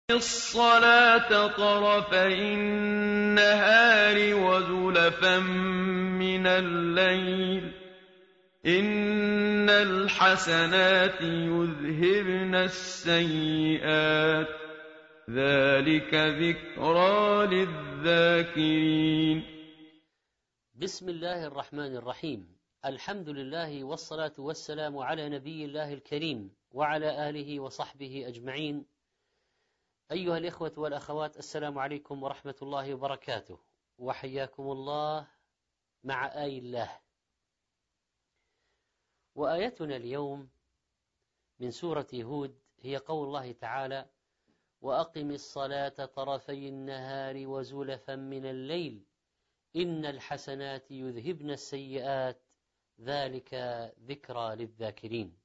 الصلاة طرفي النهار وزلفا من الليل إن الحسنات يذهبن السيئات ذلك ذكرى للذاكرين. بسم الله الرحمن الرحيم. الحمد لله والصلاة والسلام على نبي الله الكريم وعلى آله وصحبه أجمعين. أيها الإخوة والأخوات، السلام عليكم ورحمة الله وبركاته، وحياكم الله مع آي الله. وآيتنا اليوم من سورة هود هي قول الله تعالى: وأقم الصلاة طرفي النهار وزلفا من الليل إن الحسنات يذهبن السيئات ذلك ذكرى للذاكرين.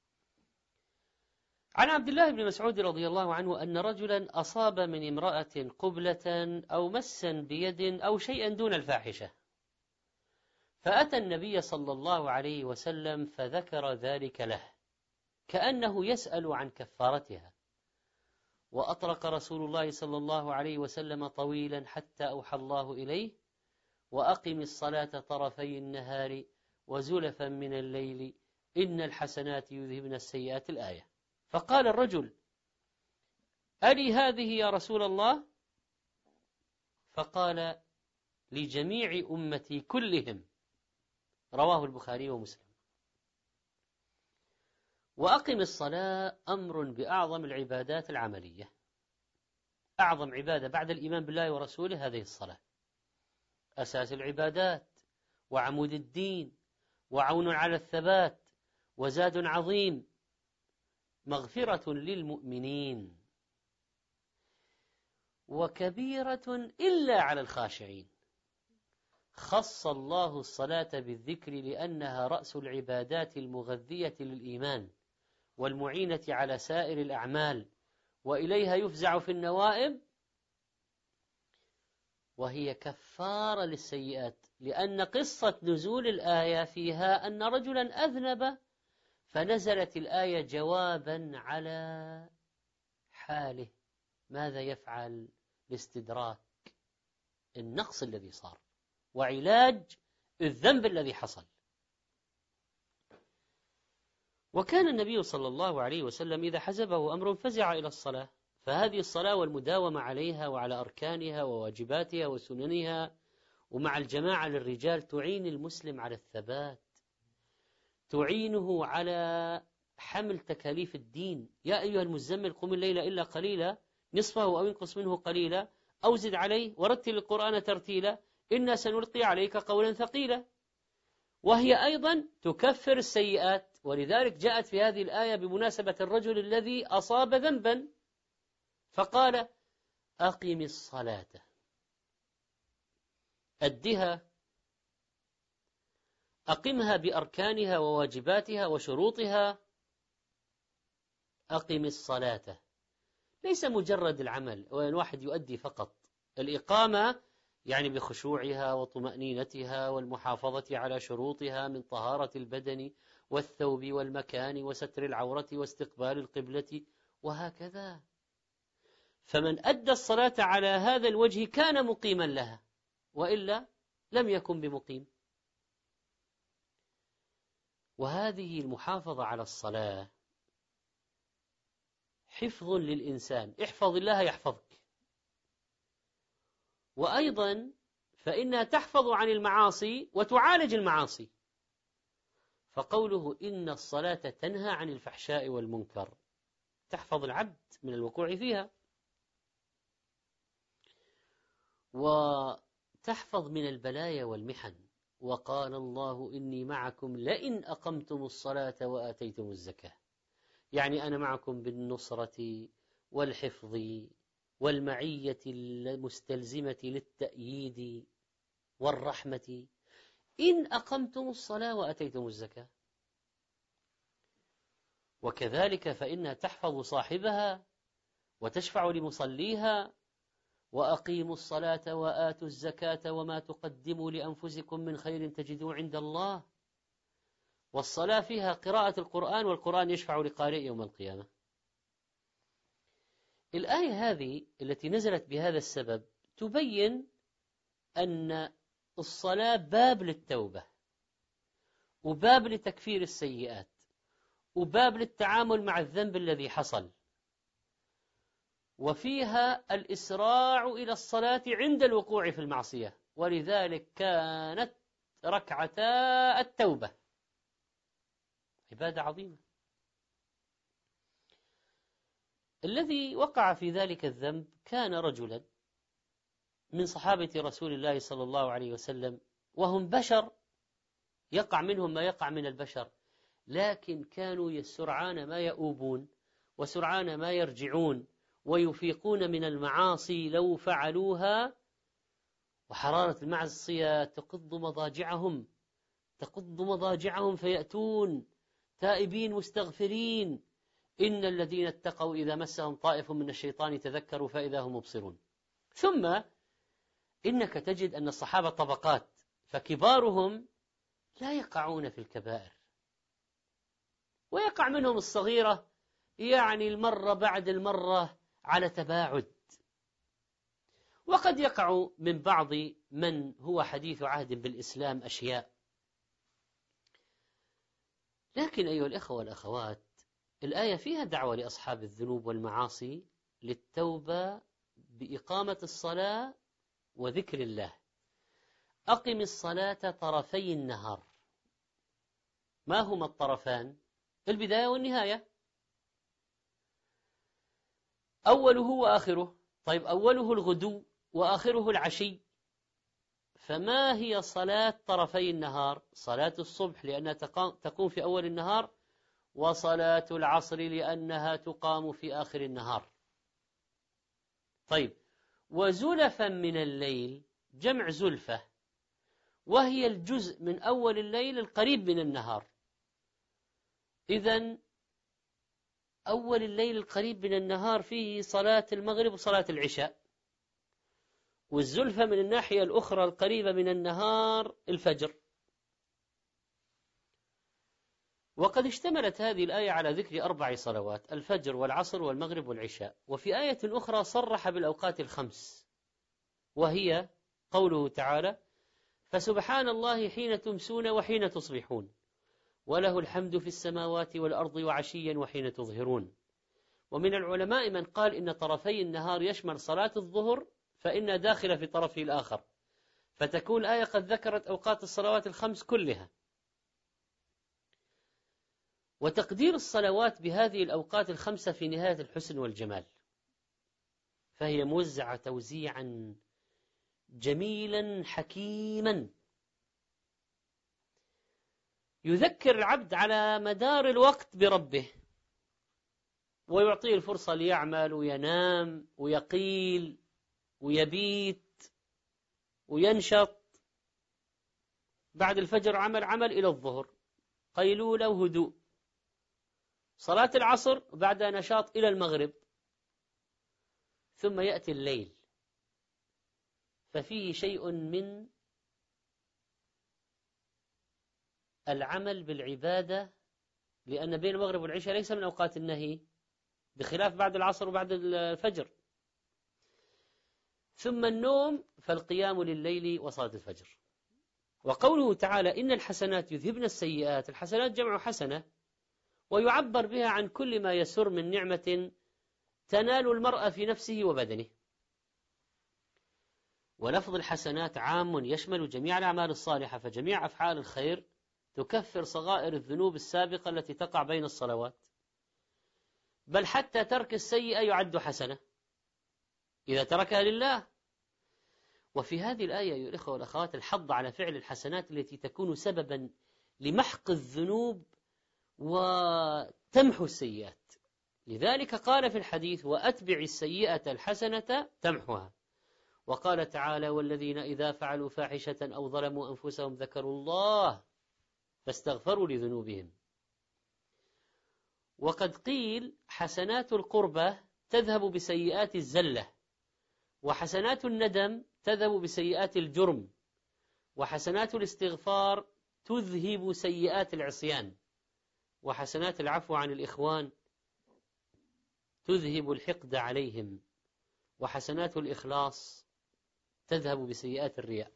عن عبد الله بن مسعود رضي الله عنه أن رجلا أصاب من امرأة قبلة أو مسا بيد أو شيئا دون الفاحشة، فأتى النبي صلى الله عليه وسلم فذكر ذلك له كأنه يسأل عن كفارتها، وأطرق رسول الله صلى الله عليه وسلم طويلا حتى أوحى الله إليه: وأقم الصلاة طرفي النهار وزلفا من الليل إن الحسنات يذهبن السيئات، الآية. فقال الرجل: ألي هذه يا رسول الله؟ فقال: لجميع أمتي كلهم. رواه البخاري ومسلم. وأقم الصلاة أمر بأعظم العبادات العملية. أعظم عبادة بعد الإيمان بالله ورسوله هذه الصلاة، أساس العبادات وعمود الدين وعون على الثبات وزاد عظيم، مغفرة للمؤمنين وكبيرة إلا على الخاشعين. خص الله الصلاة بالذكر لأنها رأس العبادات المغذية للإيمان والمعينة على سائر الأعمال، وإليها يفزع في النوائب، وهي كفارة للسيئات. لأن قصة نزول الآية فيها أن رجلا أذنب، فنزلت الآية جوابا على حاله، ماذا يفعل؟ لاستدراك النقص الذي صار وعلاج الذنب الذي حصل. وكان النبي صلى الله عليه وسلم إذا حزبه أمر فزع إلى الصلاة، فهذه الصلاة والمداومة عليها وعلى أركانها وواجباتها وسننها ومع الجماعة للرجال تعين المسلم على الثبات، تعينه على حمل تكاليف الدين. يا أيها المزمل قم الليل إلا قليلا نصفه أو انقص منه قليلا أو زد عليه ورتل القرآن ترتيلا إنا سنلقي عليك قولا ثقيلا. وهي أيضا تكفر السيئات، ولذلك جاءت في هذه الآية بمناسبة الرجل الذي أصاب ذنبا فقال: أقم الصلاة، أدها، أقمها بأركانها وواجباتها وشروطها. أقم الصلاة ليس مجرد العمل وأن واحد يؤدي فقط، الإقامة يعني بخشوعها وطمأنينتها والمحافظة على شروطها من طهارة البدن والثوب والمكان وستر العورة واستقبال القبلة وهكذا. فمن أدى الصلاة على هذا الوجه كان مقيما لها، وإلا لم يكن بمقيم. وهذه المحافظة على الصلاة حفظ للإنسان، احفظ الله يحفظك. وأيضا فإنها تحفظ عن المعاصي وتعالج المعاصي، فقوله إن الصلاة تنهى عن الفحشاء والمنكر تحفظ العبد من الوقوع فيها، وتحفظ من البلايا والمحن. وقال الله إني معكم لئن أقمتم الصلاة وآتيتم الزكاة، يعني أنا معكم بالنصرة والحفظ والمعية المستلزمة للتأييد والرحمة إن أقمتم الصلاة وآتيتم الزكاة. وكذلك فإنها تحفظ صاحبها وتشفع لمصليها: وأقيموا الصلاة وآتوا الزكاة وما تقدموا لأنفسكم من خير تجدوه عند الله. والصلاة فيها قراءة القرآن، والقرآن يشفع لقارئ يوم القيامة. الآية هذه التي نزلت بهذا السبب تبين أن الصلاة باب للتوبة، وباب لتكفير السيئات، وباب للتعامل مع الذنب الذي حصل، وفيها الإسراع إلى الصلاة عند الوقوع في المعصية، ولذلك كانت ركعتا التوبة عبادة عظيمة. الذي وقع في ذلك الذنب كان رجلا من صحابة رسول الله صلى الله عليه وسلم، وهم بشر يقع منهم ما يقع من البشر، لكن كانوا يسرعان ما يؤوبون وسرعان ما يرجعون ويفيقون من المعاصي لو فعلوها، وحرارة المعصية تقض مضاجعهم فيأتون تائبين مستغفرين. إن الذين اتقوا إذا مسهم طائف من الشيطان تذكروا فإذا هم مبصرون. ثم إنك تجد أن الصحابة طبقات، فكبارهم لا يقعون في الكبائر، ويقع منهم الصغيرة يعني المرة بعد المرة على تباعد، وقد يقع من بعض من هو حديث عهد بالإسلام أشياء. لكن أيها الإخوة والأخوات، الآية فيها دعوة لأصحاب الذنوب والمعاصي للتوبة بإقامة الصلاة وذكر الله. أقم الصلاة طرفي النهار. ما هما الطرفان؟ البداية والنهاية، أوله وآخره. طيب أوله الغدو وآخره العشي، فما هي صلاة طرفي النهار؟ صلاة الصبح لأنها تقوم في أول النهار، وصلاة العصر لأنها تقام في آخر النهار. طيب وزلفا من الليل جمع زلفة، وهي الجزء من أول الليل القريب من النهار. إذن أول الليل القريب من النهار فيه صلاة المغرب وصلاة العشاء، والزلفة من الناحية الأخرى القريبة من النهار الفجر. وقد اشتملت هذه الآية على ذكر 4 صلوات: الفجر والعصر والمغرب والعشاء. وفي آية أخرى صرح بالأوقات ال5، وهي قوله تعالى: فسبحان الله حين تمسون وحين تصبحون وله الحمد في السماوات والأرض وعشيا وحين تظهرون. ومن العلماء من قال إن طرفي النهار يشمل صلاة الظهر فإنها داخلة في طرفه الآخر، فتكون الآية قد ذكرت أوقات الصلوات ال5 كلها. وتقدير الصلوات بهذه الأوقات ال5 في نهاية الحسن والجمال، فهي موزعة توزيعا جميلا حكيما يذكر العبد على مدار الوقت بربه، ويعطيه الفرصة ليعمل وينام ويقيل ويبيت وينشط. بعد الفجر عمل إلى الظهر قيلولة وهدوء، صلاة العصر بعد نشاط إلى المغرب، ثم يأتي الليل، ففيه شيء من العمل بالعبادة، لأن بين المغرب والعشاء ليس من أوقات النهي بخلاف بعد العصر وبعد الفجر. ثم النوم، فالقيام لليل وصلاة الفجر. وقوله تعالى: إن الحسنات يذهبن السيئات، الحسنات جمع حسنة، ويعبر بها عن كل ما يسر من نعمة تنال المرء في نفسه وبدنه. ولفظ الحسنات عام يشمل جميع الأعمال الصالحة، فجميع أفعال الخير تكفر صغائر الذنوب السابقة التي تقع بين الصلوات، بل حتى ترك السيئة يعد حسنة إذا تركها لله. وفي هذه الآية أيها الإخوة والأخوات الحض على فعل الحسنات التي تكون سببا لمحق الذنوب وتمحو السيئات. لذلك قال في الحديث: وأتبع السيئة الحسنة تمحها. وقال تعالى: والذين إذا فعلوا فاحشة أو ظلموا أنفسهم ذكروا الله فاستغفروا لذنوبهم. وقد قيل: حسنات القربة تذهب بسيئات الزلة، وحسنات الندم تذهب بسيئات الجرم، وحسنات الاستغفار تذهب سيئات العصيان، وحسنات العفو عن الإخوان تذهب الحقد عليهم، وحسنات الإخلاص تذهب بسيئات الرياء.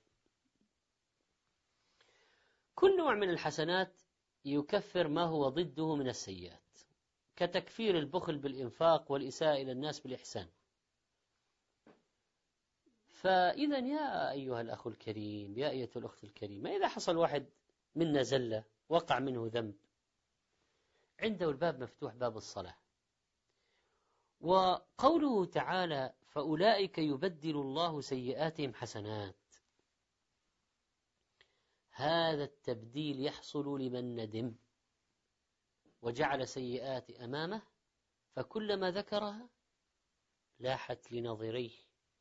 كل نوع من الحسنات يكفر ما هو ضده من السيئات، كتكفير البخل بالإنفاق والإساءة إلى الناس بالإحسان. فإذا يا أيها الأخ الكريم، يا أيتها الأخت الكريمة، إذا حصل واحد منا زلة، وقع منه ذنب، عنده الباب مفتوح، باب الصلاة. وقوله تعالى فأولئك يبدل الله سيئاتهم حسنات، هذا التبديل يحصل لمن ندم وجعل سيئات أمامه، فكلما ذكرها لاحت لنظريه،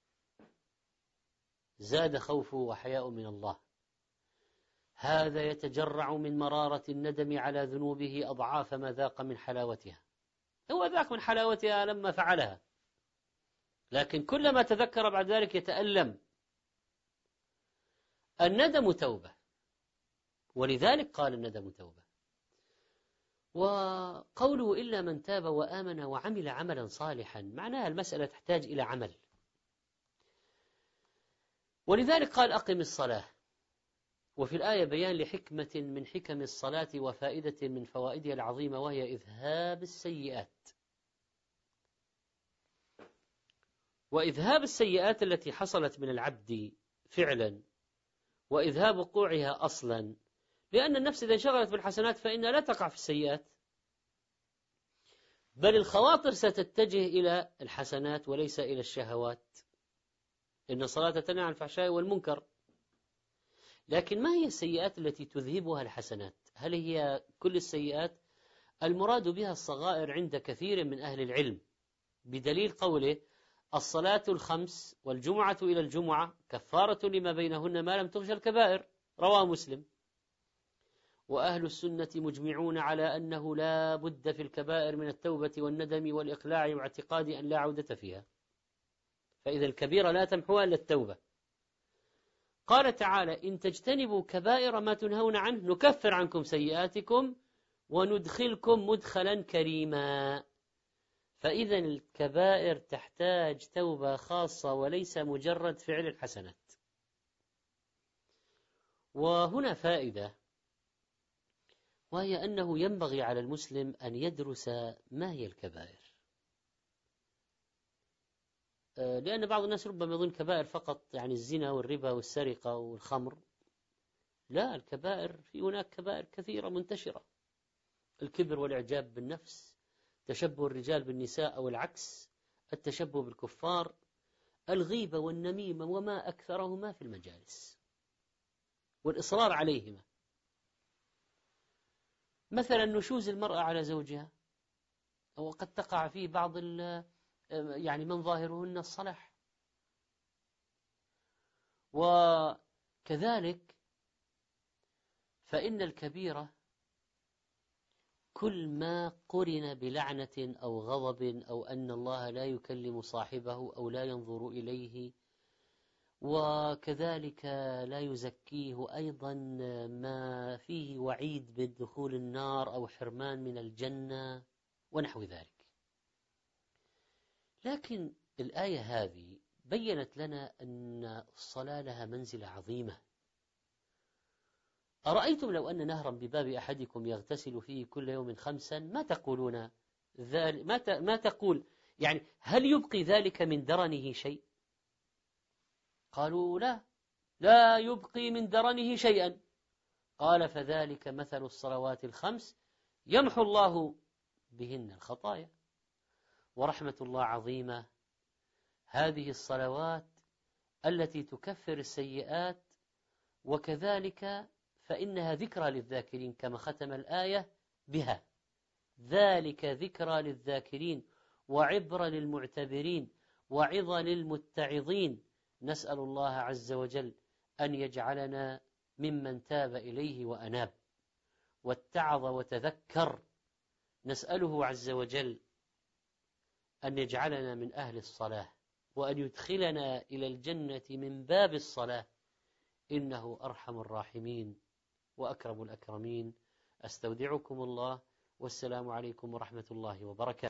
زاد خوفه وحياء من الله. هذا يتجرع من مرارة الندم على ذنوبه أضعاف ما ذاق من حلاوتها. هو ذاق من حلاوتها لما فعلها، لكن كلما تذكر بعد ذلك يتألم. الندم توبة، ولذلك قال الندم توبة. وقوله إلا من تاب وآمن وعمل عملا صالحا، معناها المسألة تحتاج إلى عمل، ولذلك قال أقم الصلاة. وفي الآية بيان لحكمة من حكم الصلاة وفائدة من فوائدها العظيمة، وهي إذهاب السيئات. وإذهاب السيئات التي حصلت من العبد فعلا، وإذهاب وقوعها أصلا، لأن النفس إذا انشغلت بالحسنات فإنها لا تقع في السيئات، بل الخواطر ستتجه إلى الحسنات وليس إلى الشهوات. إن الصلاة تنهى عن الفحشاء والمنكر. لكن ما هي السيئات التي تذهبها الحسنات؟ هل هي كل السيئات؟ المراد بها الصغائر عند كثير من أهل العلم، بدليل قوله الصلاة الخمس والجمعة إلى الجمعة كفارة لما بينهن ما لم تغش الكبائر، رواه مسلم. وأهل السنة مجمعون على أنه لا بد في الكبائر من التوبة والندم والإقلاع واعتقاد أن لا عودة فيها، فإذا الكبيرة لا تمحوها إلا التوبة. قال تعالى إن تجتنبوا كبائر ما تنهون عنه نكفر عنكم سيئاتكم وندخلكم مدخلا كريما. فإذا الكبائر تحتاج توبة خاصة وليس مجرد فعل الحسنات. وهنا فائدة، وهي أنه ينبغي على المسلم أن يدرس ما هي الكبائر، لأن بعض الناس ربما يظن كبائر فقط يعني الزنا والربا والسرقة والخمر. لا، الكبائر في هناك كبائر كثيرة منتشرة: الكبر والإعجاب بالنفس، تشبه الرجال بالنساء أو العكس، التشبه بالكفار، الغيبة والنميمة وما أكثرهما في المجالس والإصرار عليهما. مثلا نشوز المرأة على زوجها، وقد تقع فيه بعض يعني من ظاهرهن الصلاح. وكذلك فإن الكبيرة كل ما قرن بلعنة أو غضب أو أن الله لا يكلم صاحبه أو لا ينظر إليه، وكذلك لا يزكيه، أيضا ما فيه وعيد بدخول النار أو حرمان من الجنة ونحو ذلك. لكن الآية هذه بيّنت لنا أن الصلاة لها منزلة عظيمة. أرأيتم لو أن نهرا بباب أحدكم يغتسل فيه كل يوم 5، ما تقولون ما تقول يعني هل يبقي ذلك من درنه شيء؟ قالوا لا يبقي من درنه شيئا. قال فذلك مثل الصلوات ال5 يمحو الله بهن الخطايا. ورحمة الله عظيمة، هذه الصلوات التي تكفر السيئات، وكذلك فإنها ذكرى للذاكرين كما ختم الآية بها: ذلك ذكرى للذاكرين وعبرة للمعتبرين وعظة للمتعظين. نسأل الله عز وجل أن يجعلنا ممن تاب إليه وأناب واتعظ وتذكر. نسأله عز وجل أن يجعلنا من أهل الصلاة، وأن يدخلنا إلى الجنة من باب الصلاة، إنه أرحم الراحمين وأكرم الأكرمين. أستودعكم الله، والسلام عليكم ورحمة الله وبركاته.